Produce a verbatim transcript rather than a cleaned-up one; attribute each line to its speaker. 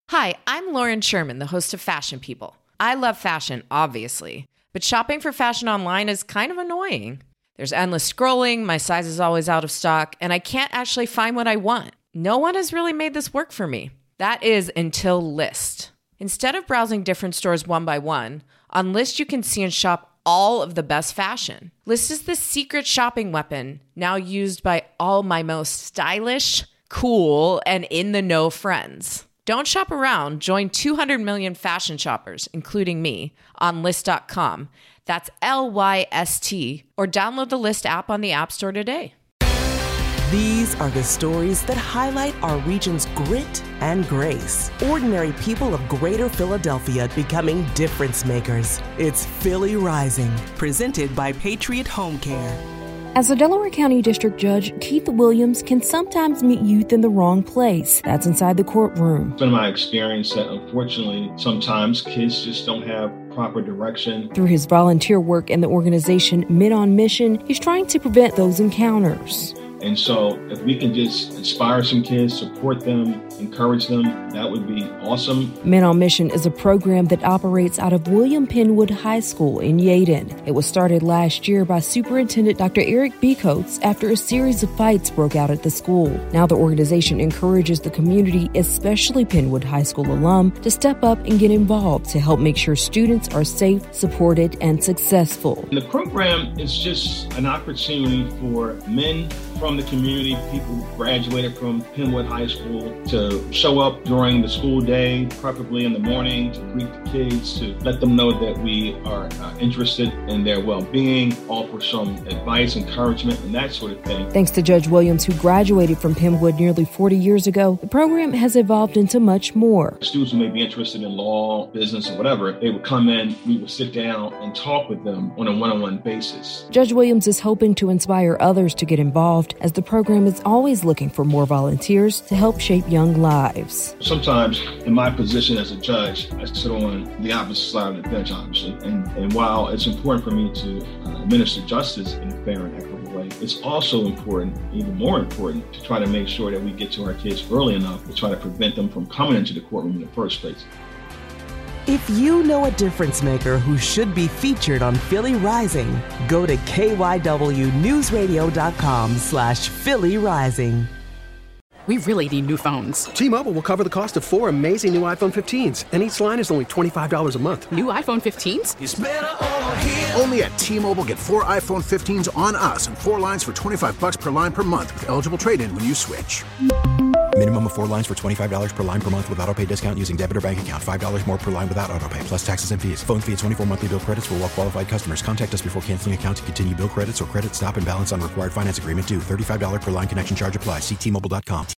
Speaker 1: Hi, I'm Lauren Sherman, the host of Fashion People. I love fashion, obviously, but shopping for fashion online is kind of annoying. There's endless scrolling, my size is always out of stock, and I can't actually find what I want. No one has really made this work for me. That is until Lyst. Instead of browsing different stores one by one, on Lyst you can see and shop all of the best fashion. Lyst is the secret shopping weapon now used by all my most stylish, cool, and in-the-know friends. Don't shop around. Join two hundred million fashion shoppers, including me, on Lyst dot com. That's L Y S T, or download the Lyst app on the App Store today.
Speaker 2: These are the stories that highlight our region's grit and grace. Ordinary people of Greater Philadelphia becoming difference makers. It's Philly Rising, presented by Patriot Home Care.
Speaker 3: As a Delaware County District Judge, Keith Williams can sometimes meet youth in the wrong place. That's inside the courtroom.
Speaker 4: It's been my experience that unfortunately sometimes kids just don't have proper direction.
Speaker 3: Through his volunteer work in the organization Men on Mission, he's trying to prevent those encounters.
Speaker 4: And so if we can just inspire some kids, support them, encourage them, that would be awesome.
Speaker 3: Men on Mission is a program that operates out of William Penwood High School in Yeadon. It was started last year by Superintendent Doctor Eric B. Coates after a series of fights broke out at the school. Now the organization encourages the community, especially Penwood High School alum, to step up and get involved to help make sure students are safe, supported, and successful.
Speaker 4: The program is just an opportunity for men from the community, people who graduated from Penwood High School, to show up during the school day, preferably in the morning, to greet the kids, to let them know that we are uh, interested in their well-being, offer some advice, encouragement, and that sort of thing.
Speaker 3: Thanks to Judge Williams, who graduated from Penwood nearly forty years ago, the program has evolved into much more.
Speaker 4: Students who may be interested in law, business, or whatever, they would come in, we would sit down and talk with them on a one-on-one basis.
Speaker 3: Judge Williams is hoping to inspire others to get involved, as the program is always looking for more volunteers to help shape young lives.
Speaker 4: Sometimes in my position as a judge, I sit on the opposite side of the bench, obviously. And, and while it's important for me to uh, administer justice in a fair and equitable way, it's also important, even more important, to try to make sure that we get to our kids early enough to try to prevent them from coming into the courtroom in the first place.
Speaker 2: If you know a difference maker who should be featured on Philly Rising, go to K Y W news radio dot com slash Philly Rising.
Speaker 5: We really need new phones.
Speaker 6: T-Mobile will cover the cost of four amazing new iPhone fifteens, and each line is only twenty-five dollars a month.
Speaker 5: New iPhone fifteens?
Speaker 7: It's better over here. Only at T-Mobile, get four iPhone fifteens on us and four lines for twenty-five bucks per line per month with eligible trade-in when you switch.
Speaker 8: Minimum of four lines for twenty-five dollars per line per month with autopay discount using debit or bank account. five dollars more per line without autopay, plus taxes and fees. Phone fee at twenty-four monthly bill credits for well-qualified customers. Contact us before canceling account to continue bill credits or credit stop and balance on required finance agreement due. thirty-five dollars per line connection charge applies. See T Mobile dot com.